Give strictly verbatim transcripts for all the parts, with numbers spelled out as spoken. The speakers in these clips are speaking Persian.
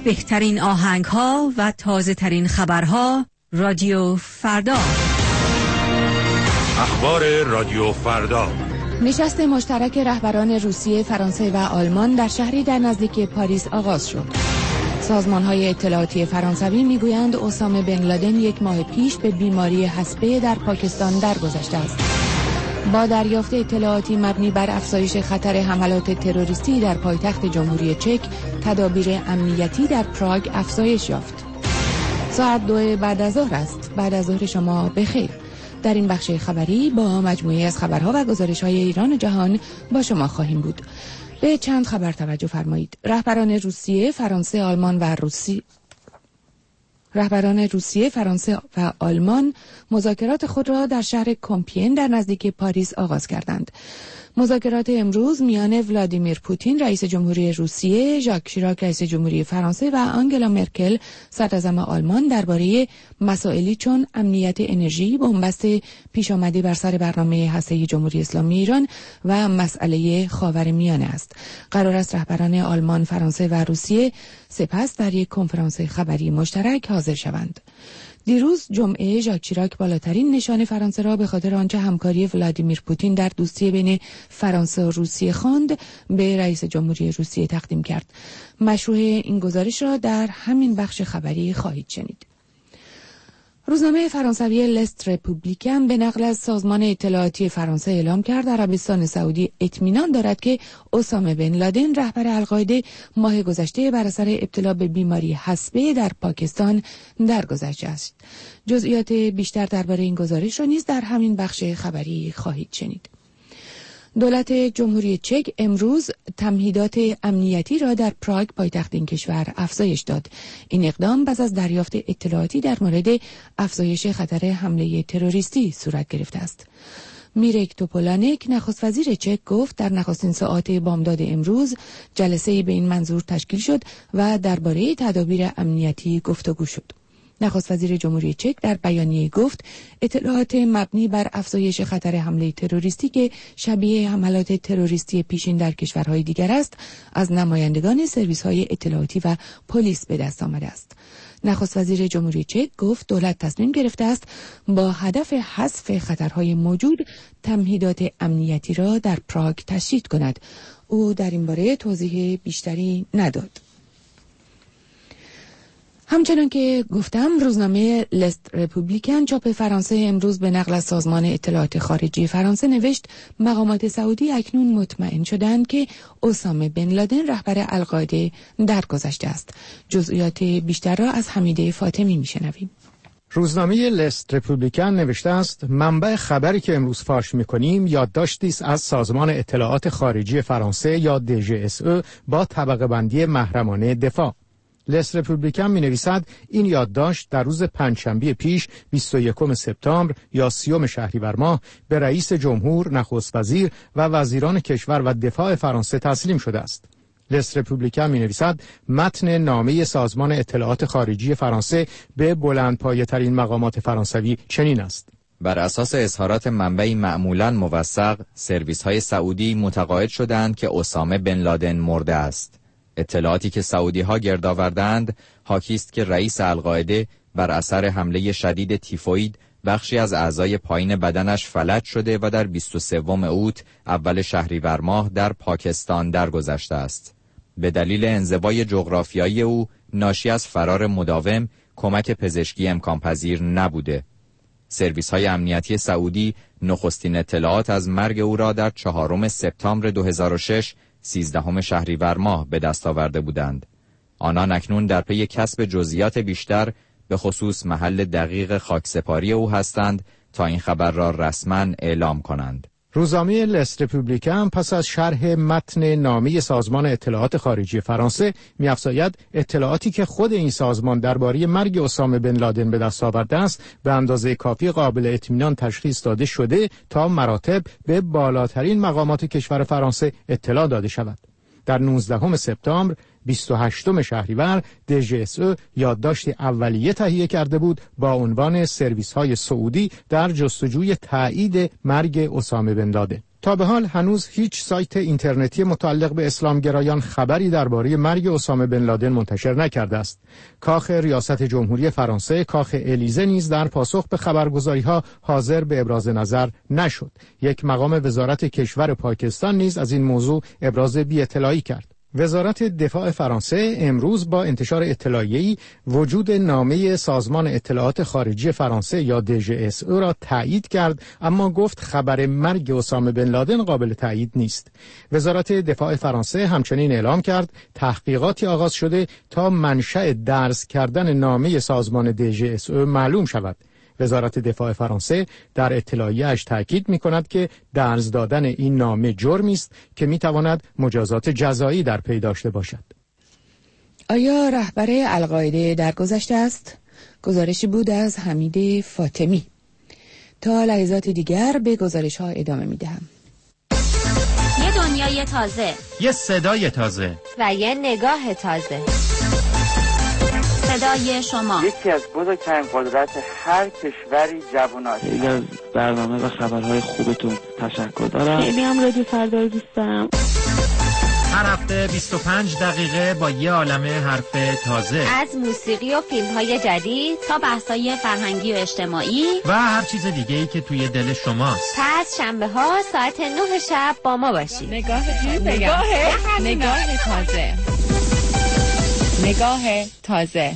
بهترین آهنگ ها و تازه ترین خبرها. رادیو فردا. اخبار رادیو فردا. نشست مشترک رهبران روسیه، فرانسه و آلمان در شهری در نزدیکی پاریس آغاز شد. سازمان‌های اطلاعاتی فرانسوی می‌گویند اسامه بن لادن یک ماه پیش به بیماری حصبه در پاکستان درگذشته است. با دریافت اطلاعاتی مبنی بر افزایش خطر حملات تروریستی در پایتخت جمهوری چک، تدابیر امنیتی در پراگ افزایش یافت. ساعت دو بعد از ظهر است. بعد از ظهر شما بخیر. در این بخش خبری با مجموعه از خبرها و گزارش‌های ایران و جهان با شما خواهیم بود. به چند خبر توجه فرمایید. رهبران روسیه، فرانسه، آلمان و روسی رهبران روسیه، فرانسه و آلمان مذاکرات خود را در شهر کمپین در نزدیکی پاریس آغاز کردند. مذاکرات امروز میان ولادیمیر پوتین رئیس جمهوری روسیه، ژاک شیراک رئیس جمهوری فرانسه و آنگلا مرکل صدراعظم آلمان درباره مسائلی چون امنیت انرژی، بنبست پیش آمده بر سر برنامه هسته‌ای جمهوری اسلامی ایران و مسئله خاورمیانه است. قرار است رهبران آلمان، فرانسه و روسیه سپس در یک کنفرانس خبری مشترک حاضر شوند. دیروز جمعه ژاک شیراک بالاترین نشان فرانسه را به خاطر آنچه همکاری ولادیمیر پوتین در دوستی بین فرانسه و روسیه خواند به رئیس جمهوری روسیه تقدیم کرد. مشروح این گزارش را در همین بخش خبری خواهید شنید. روزنامه فرانسوی لست رپوبلیکن به نقل از سازمان اطلاعاتی فرانسه اعلام کرد عربستان سعودی اطمینان دارد که اسامه بن لادن رهبر القاعده ماه گذشته بر اثر ابتلا به بیماری حصبه در پاکستان درگذشته است. جزئیات بیشتر درباره این گزارش را نیز در همین بخش خبری خواهید شنید. دولت جمهوری چک امروز تمهیدات امنیتی را در پراگ پایتخت این کشور افزایش داد. این اقدام پس از دریافت اطلاعاتی در مورد افزایش خطر حمله تروریستی صورت گرفته است. میرک توپولانک نخست وزیر چک گفت در نخستین ساعات بامداد امروز جلسه‌ای به این منظور تشکیل شد و درباره تدابیر امنیتی گفتگو شد. نخست وزیر جمهوری چک در بیانیه گفت اطلاعات مبنی بر افزایش خطر حمله تروریستی که شبیه حملات تروریستی پیشین در کشورهای دیگر است از نمایندگان سرویس‌های اطلاعاتی و پلیس به دست آمده است. نخست وزیر جمهوری چک گفت دولت تصمیم گرفته است با هدف حذف خطرهای موجود تمهیدات امنیتی را در پراگ تشدید کند. او در این باره توضیح بیشتری نداد. همچنان که گفتم روزنامه لست رپوبلیکن چاپ فرانسه امروز به نقل از سازمان اطلاعات خارجی فرانسه نوشت مقامات سعودی اکنون مطمئن شدند که اسامه بن لادن رهبر القاعده درگذشته است. جزئیات بیشتر را از حمیده فاطمی میشنویم. روزنامه لست رپوبلیکن نوشته است منبع خبری که امروز فاش می‌کنیم یادداشتی است از سازمان اطلاعات خارجی فرانسه یا دی جی اس او با طبقه بندی محرمانه دفاع. لست رپوبلیکن می نویسد این یادداشت در روز پنجشنبه پیش بیست و یکم سپتامبر یا سیوم شهریور ماه به رئیس جمهور، نخست وزیر و وزیران کشور و دفاع فرانسه تسلیم شده است. لست رپوبلیکن می نویسد متن نامه سازمان اطلاعات خارجی فرانسه به بلندپایه‌ترین مقامات فرانسوی چنین است: بر اساس اظهارات منبعی معمولاً موثق، سرویس‌های سعودی متقاعد شدند که اسامه بن لادن مرده است. اطلاعاتی که سعودی‌ها گرد آوردند حاکی است که رئیس القاعده بر اثر حمله شدید تیفوید بخشی از اعضای پایین بدنش فلج شده و در بیست و سوم اوت اول شهریور ماه در پاکستان درگذشته است. به دلیل انزوای جغرافیایی او ناشی از فرار مداوم کمک پزشکی امکان پذیر نبوده. سرویس‌های امنیتی سعودی نخستین اطلاعات از مرگ او را در چهارم سپتامبر دو هزار و شش سیزدهم شهریور ماه به دست آورده بودند. آنان اکنون در پی کسب جزئیات بیشتر به خصوص محل دقیق خاکسپاری او هستند تا این خبر را رسما اعلام کنند. روزنامه لست رپوبلیکن پس از شرح متن نامه سازمان اطلاعات خارجی فرانسه می‌افزاید اطلاعاتی که خود این سازمان درباره مرگ اسامه بن لادن به دست آورده است به اندازه کافی قابل اطمینان تشخیص داده شده تا مراتب به بالاترین مقامات کشور فرانسه اطلاع داده شود. در نوزدهم سپتامبر بیست و هشتم شهریور دی جی اس او یادداشت اولیه تهیه کرده بود با عنوان سرویس‌های سعودی در جستجوی تایید مرگ اسامه بن لادن. تا به حال هنوز هیچ سایت اینترنتی متعلق به اسلامگرایان خبری درباره مرگ اسامه بن لادن منتشر نکرده است. کاخ ریاست جمهوری فرانسه، کاخ الیزه نیز در پاسخ به خبرگزاری‌ها حاضر به ابراز نظر نشد. یک مقام وزارت کشور پاکستان نیز از این موضوع ابراز بی‌اطلاعی کرد. وزارت دفاع فرانسه امروز با انتشار اطلاعیه‌ای وجود نامه سازمان اطلاعات خارجی فرانسه یا دی ژی اس او را تایید کرد، اما گفت خبر مرگ اسامه بن لادن قابل تایید نیست. وزارت دفاع فرانسه همچنین اعلام کرد تحقیقاتی آغاز شده تا منشأ درز کردن نامه سازمان دی ژی اس او معلوم شود. وزارت دفاع فرانسه در اطلاعیه‌اش تاکید می‌کند که درز دادن این نامه جرمی است که می‌تواند مجازات جزایی در پی داشته باشد. آیا رهبر القاعده درگذشته است؟ گزارشی بود از حمید فاطمی. تا لحظات دیگر به گزارش‌ها ادامه می‌دهم. یه دنیای تازه، یه صدای تازه و یه نگاه تازه. صدای شما. یکی از بزرگترین قدرت هر کشوری جواناست. خیلی از برنامه و خبرهای خوبتون تشکر دارم. خیلی هم رادیو فردا رو دوست دارم. هر هفته بیست و پنج دقیقه با یه عالمه حرف تازه، از موسیقی و فیلم‌های جدید تا بحث‌های فرهنگی و اجتماعی و هر چیز دیگه‌ای که توی دل شماست. پس شنبه‌ها ساعت نه شب با ما باشید. نگاه نگاه نگاه تازه. نگاه تازه.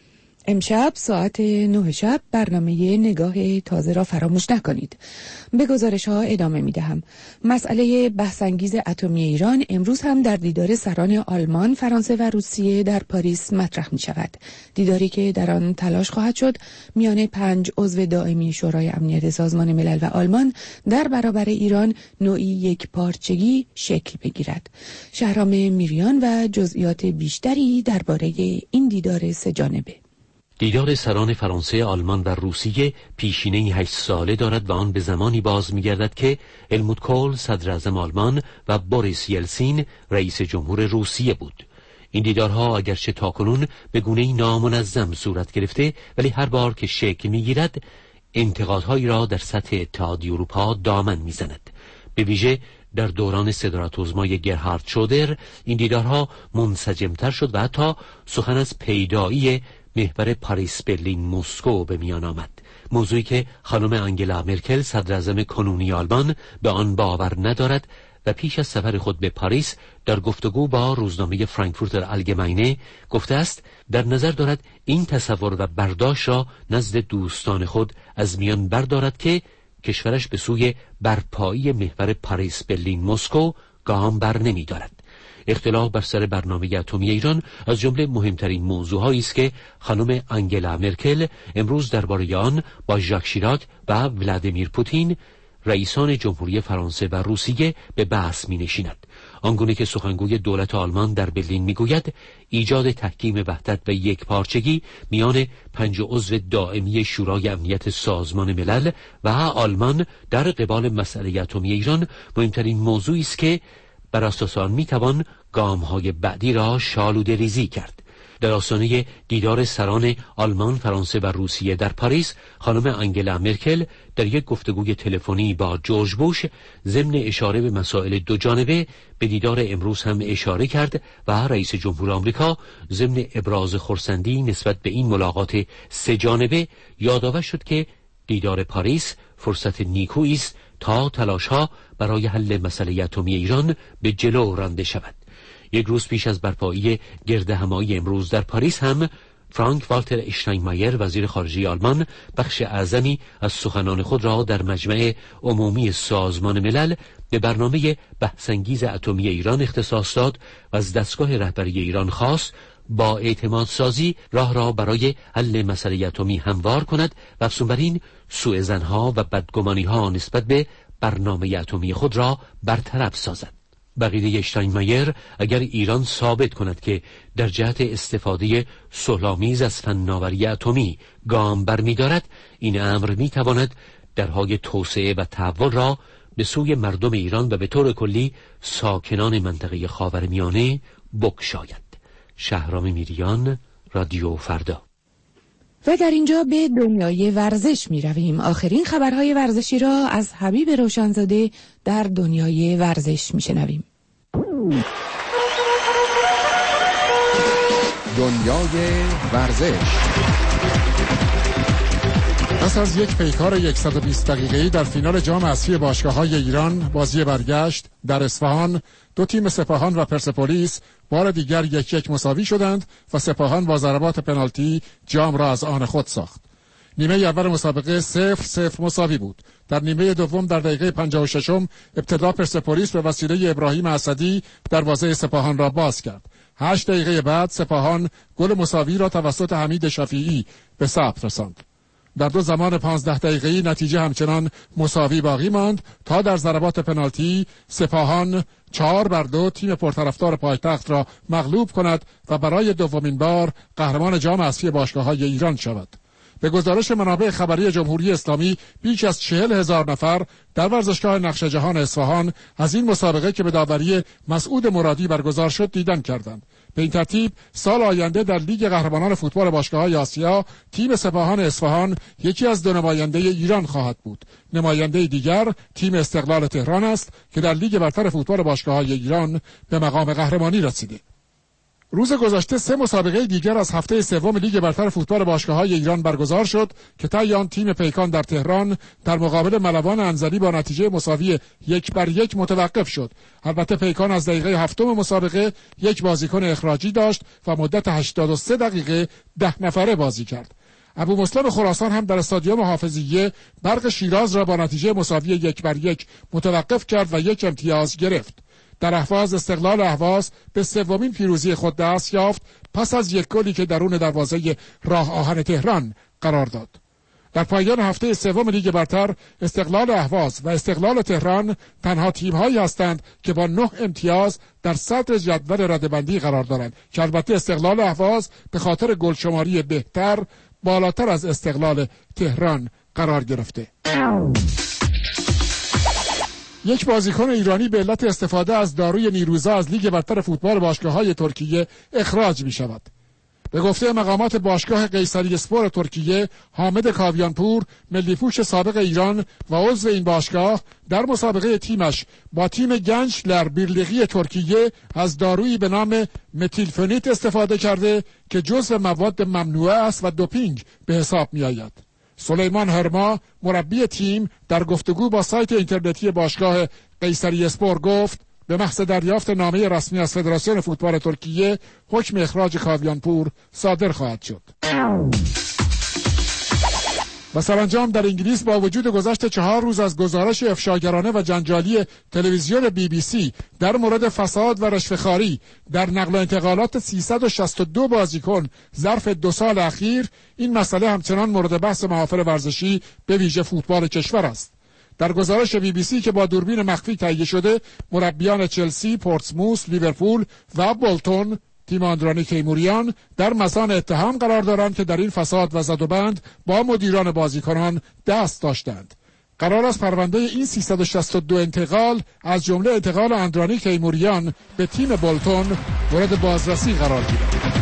امشب ساعت نه شب برنامه نگاه تازه را فراموش نکنید. به گزارش ها ادامه می دهم. مسئله بحث‌انگیز اتمی ایران امروز هم در دیدار سران آلمان، فرانسه و روسیه در پاریس مطرح می شود. دیداری که در آن تلاش خواهد شد میان پنج عضو دائمی شورای امنیت سازمان ملل و آلمان در برابر ایران نوعی یک پارچگی شکل بگیرد. شهرام میریان و جزئیات بیشتری درباره این دیدار سه جانبه. دیدار سران فرانسه، آلمان و روسیه پیشینه‌ای هشت ساله دارد و آن به زمانی باز می‌گردد که هلموت کول صدر اعظم آلمان و بوریس یلسین رئیس جمهور روسیه بود. این دیدارها اگرچه تاکنون به گونه‌ای نامنظم صورت گرفته، ولی هر بار که شکل می‌گیرد انتقادهایی را در سطح اتحادیه اروپا دامن می‌زند. به ویژه در دوران صدارت‌عظمای گرهارد شودر این دیدارها منسجم‌تر شد و حتی سخن از پیدایی محور پاریس برلین مسکو به میان آمد، موضوعی که خانم آنگلا مرکل صدر اعظم کنونی آلمان به آن باور ندارد و پیش از سفر خود به پاریس در گفتگو با روزنامه فرانکفورتر آلگماینه گفته است در نظر دارد این تصور و برداشت را نزد دوستان خود از میان بردارد که کشورش به سوی برپایی محور پاریس برلین مسکو گام بر نمی دارد. اختلاف بر سر برنامه اتمی ایران از جمله مهمترین موضوعهایی است که خانم آنگلا مرکل امروز درباره آن با ژاک شیراک و ولادیمیر پوتین رئیسان جمهوری فرانسه و روسیه به بحث می نشیند. آنگونه که سخنگوی دولت آلمان در برلین می گوید ایجاد تحکیم وحدت و یک پارچگی میان پنج عضو دائمی شورای امنیت سازمان ملل و آلمان در قبال مسئله اتمی ایران مهمترین موضوعی است که بر اساس آن میتوان گام‌های بعدی را شالوده ریزی کرد. در آستانه دیدار سران آلمان، فرانسه و روسیه در پاریس، خانم آنگلا مرکل در یک گفتگوی تلفنی با جورج بوش ضمن اشاره به مسائل دو جانبه به دیدار امروز هم اشاره کرد و رئیس جمهور آمریکا ضمن ابراز خرسندی نسبت به این ملاقات سه جانبه یادآور شد که دیدار پاریس فرصت نیکویی است تا تلاش‌ها برای حل مسئله اتمی ایران به جلو رانده شود. یک روز پیش از برپایی گردهمایی امروز در پاریس هم فرانک والتر اشتاینمایر وزیر خارجه آلمان بخش اعظمی از سخنان خود را در مجمع عمومی سازمان ملل به برنامه بحث‌انگیز اتمی ایران اختصاص داد و از دستگاه رهبری ایران خواست با اعتماد سازی راه را برای حل مسئله اتمی هموار کند و افزون بر این سوء ظن‌ها و بدگمانی‌ها نسبت به برنامه اتمی خود را برطرف سازد. بقیده اشتاینمایر اگر ایران ثابت کند که در جهت استفاده صلح‌آمیز از فناوری اتمی گام برمی‌دارد، این امر می‌تواند درهای توسعه و تحول را به سوی مردم ایران و به طور کلی ساکنان منطقه خاورمیانه بگشاید. شهرام میریان، رادیو فردا. و در اینجا به دنیای ورزش می رویم. آخرین خبرهای ورزشی را از حبیب روشنزاده در دنیای ورزش می شنویم. دنیای ورزش. پس از یک پیکار صد و بیست دقیقه‌ای در فینال جام اسفی باشگاه‌های ایران، بازی برگشت در اصفهان، دو تیم سپاهان و پرسپولیس بار دیگر یک یک مساوی شدند و سپاهان با ضربات پنالتی جام را از آن خود ساخت. نیمه اول مسابقه صفر صفر مساوی بود. در نیمه دوم در دقیقه پنجاه و شش ابتدا پرسپولیس به وسیله ابراهیم اسدی دروازه سپاهان را باز کرد. هشت دقیقه بعد سپاهان گل مساوی را توسط حمید شفیعی به ثبت رساند. در دو زمان پانزده دقیقه‌ای نتیجه همچنان مساوی باقی ماند تا در ضربات پنالتی سپاهان چهار بر دو تیم پرطرفدار پایتخت را مغلوب کند و برای دومین بار قهرمان جام اسفی باشگاه‌های ایران شود. به گزارش منابع خبری جمهوری اسلامی بیش از چهل هزار نفر در ورزشگاه نقش جهان اصفهان از این مسابقه که به داوری مسعود مرادی برگزار شد دیدن کردند. به این ترتیب سال آینده در لیگ قهرمانان فوتبال باشگاه‌های آسیا تیم سپاهان اصفهان یکی از دو نماینده ایران خواهد بود. نماینده دیگر تیم استقلال تهران است که در لیگ برتر فوتبال باشگاه‌های ایران به مقام قهرمانی رسیده. روز گذشته سه مسابقه دیگر از هفته سوم لیگ برتر فوتبال باشگاه‌های ایران برگزار شد که طی آن تیم پیکان در تهران در مقابل ملوان انزلی با نتیجه مساوی یک بر یک متوقف شد. البته پیکان از دقیقه هفتم مسابقه یک بازیکن اخراجی داشت و مدت هشتاد و سه دقیقه ده نفره بازی کرد. ابو مسلم خراسان هم در استادیوم حافظیه برق شیراز را با نتیجه مساوی یک بر یک متوقف کرد و یک امتیاز گرفت. در اهواز استقلال اهواز به سومین پیروزی خود دست یافت پس از یک گلی که درون دروازه راه آهن تهران قرار داد. در پایان هفته سوم لیگ برتر استقلال اهواز و استقلال تهران تنها تیم‌هایی هستند که با نه امتیاز در صدر جدول رده‌بندی قرار دارند که البته استقلال اهواز به خاطر گلشماری بهتر بالاتر از استقلال تهران قرار گرفته. یک بازیکن ایرانی به علت استفاده از داروی نیروزا از لیگ برتر فوتبال باشگاه‌های ترکیه اخراج می شود. به گفته مقامات باشگاه قیصری اسپور ترکیه، حامد کاویانپور، ملی‌پوش سابق ایران و عضو این باشگاه در مسابقه تیمش با تیم گنجلر بیرلیغی ترکیه از دارویی به نام متیلفنیت استفاده کرده که جزو مواد ممنوعه است و دوپینگ به حساب می آید. سلیمان هرما مربی تیم در گفتگو با سایت اینترنتی باشگاه قیصری اسپور گفت به محض دریافت نامه رسمی از فدراسیون فوتبال ترکیه حکم اخراج کاویانپور صادر خواهد شد. و سرانجام در انگلیس با وجود گذشت چهار روز از گزارش افشاگرانه و جنجالی تلویزیون بی بی سی در مورد فساد و رشوه‌خواری در نقل و انتقالات سیصد و شصت و دو بازیکن ظرف دو سال اخیر، این مسئله همچنان مورد بحث محافل ورزشی به ویژه فوتبال کشور است. در گزارش بی بی سی که با دوربین مخفی تهیه شده، مربیان چلسی، پورتسموث، لیورپول و بولتون تیم آندرانی تیموریان در مزان اتهام قرار دارند که در این فساد و زدوبند با مدیران بازیکنان دست داشتند. قرار است پرونده این سیصد و شصت و دو انتقال از جمله انتقال آندرانی تیموریان به تیم بولتون مورد بازرسی قرار گیرد.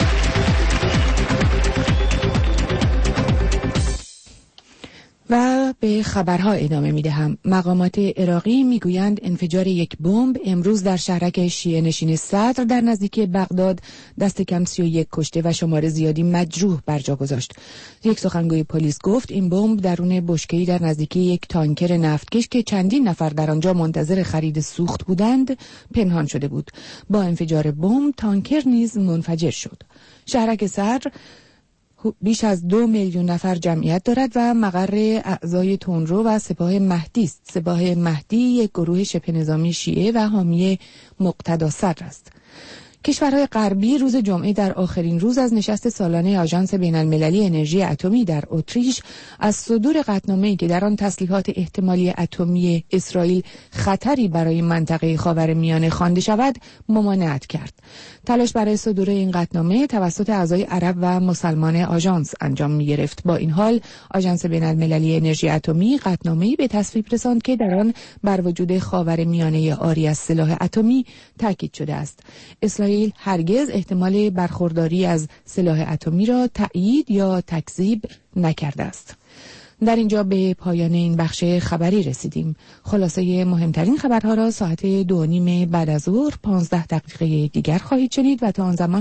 و به خبرها ادامه می دهم. مقامات عراقی می گویند انفجار یک بمب امروز در شهرک شیعه نشین صدر در نزدیکی بغداد دست کم سی و یک کشته و شمار زیادی مجروح بر جا گذاشت. یک سخنگوی پلیس گفت این بمب درون بشکه‌ای در نزدیکی یک تانکر نفتکش که چندین نفر در آنجا منتظر خرید سوخت بودند پنهان شده بود. با انفجار بمب تانکر نیز منفجر شد. شهرک صدر بیش از دو میلیون نفر جمعیت دارد و مقر اعضای تندرو و سپاه مهدی است. سپاه مهدی یک گروه شبه نظامی شیعه و حامی مقتدا صدر است. کشورهای غربی روز جمعه در آخرین روز از نشست سالانه آژانس بین‌المللی انرژی اتمی در اتریش از صدور قطعنامه‌ای که در آن تسلیحات احتمالی اتمی اسرائیل خطری برای منطقه خاورمیانه خوانده شود ممانعت کرد. تلاش برای صدور این قطعنامه توسط اعضای عرب و مسلمان آژانس انجام می‌گرفت. با این حال آژانس بین‌المللی انرژی اتمی قطعنامه‌ای به تصویب رساند که در آن بر وجود خاورمیانه عاری از سلاح اتمی تاکید شده است. اسرائیل اسرائیل هرگز احتمال برخورداری از سلاح اتمی را تأیید یا تکذیب نکرده است. در اینجا به پایان این بخش خبری رسیدیم. خلاصه مهمترین خبرها را ساعت دو و نیم بعد از ظهر پانزده دقیقه دیگر خواهید شنید و تا آن زمان